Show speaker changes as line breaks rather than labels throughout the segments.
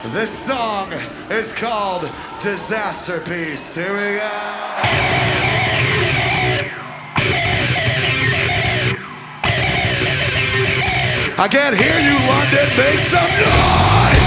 This song is called Disasterpiece. Here we go. I can't hear you, London. Make some noise!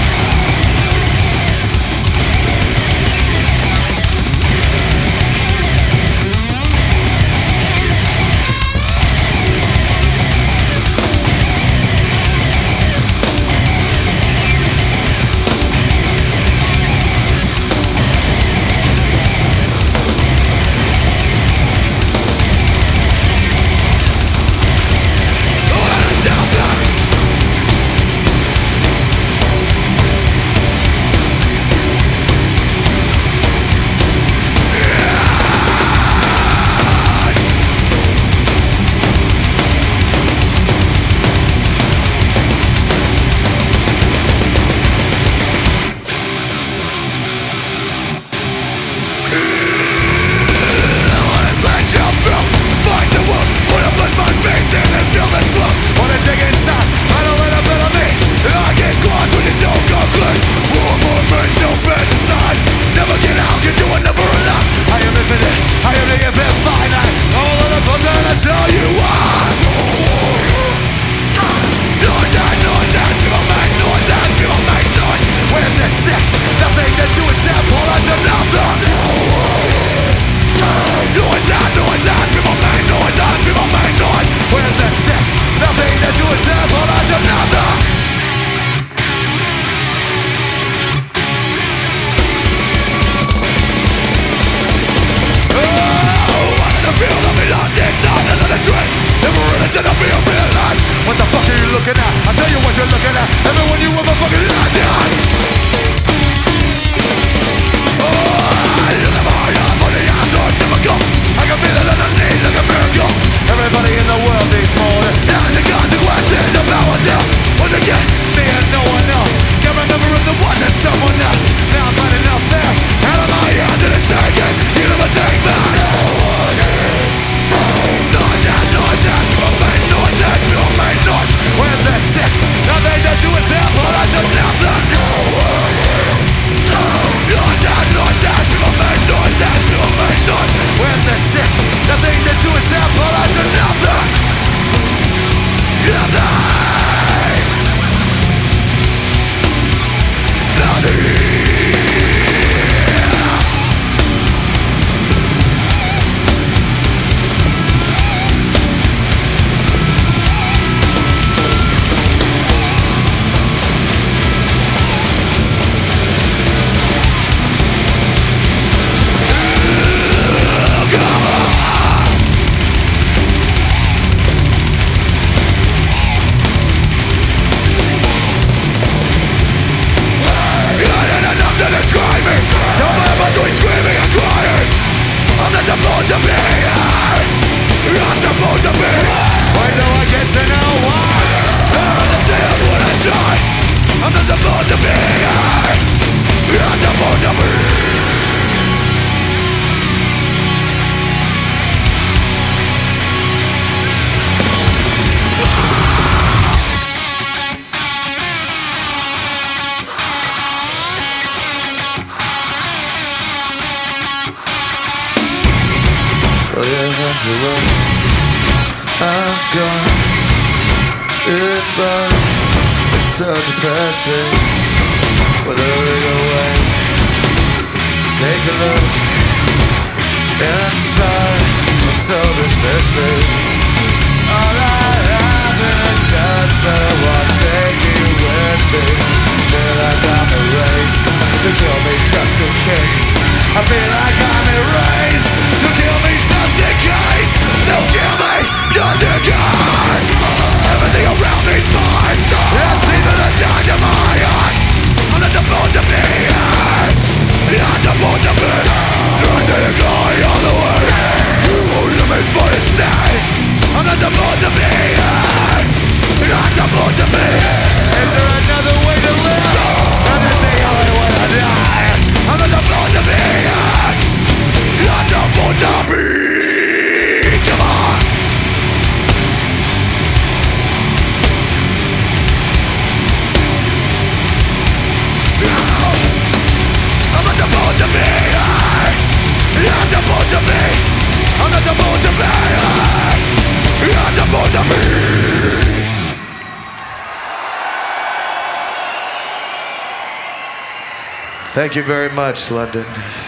What the fuck are you looking at? I'll tell you what you're looking at. Everyone you ever fucking lived in. Oh, look at my life on the answer typical. I can feel it underneath like a miracle. Everybody in the world needs more. Now the consequences of power down. Once again, me and no one else. Can't remember if there was someone else. Now I'm not enough there. Out of my hands and it's shaking. You never take back. When they're sick, nothing to do is help, all I do nothing. People make noise. When they're sick, nothing to do is help, all I do nothing. Nothing. Supposed to be here. I'm supposed to be. Why do I get to know why? I'm the day when I die. I'm not supposed to be here. I'm supposed to be. Throw your hands away. I'm gone. It burns. It's so depressing. Withering away. Take a look inside. My soul is missing. All I haven't done, so I'll take you with me. Feel like I'm erased. You kill me just in case. I feel like I'm erased. You kill me just in case. Don't kill me, not to God. Everything around me's mine. It's even a dime to my heart. I'm not supposed to be here. Not supposed to be. You're taking all the way. You won't let me for it stay. I'm not supposed to be here. Not supposed to be. Is there another way to live? I'm just the only way to die. I'm not supposed to be here. to be. I'm not supposed to be. I'm supposed to be. Thank you very much, London.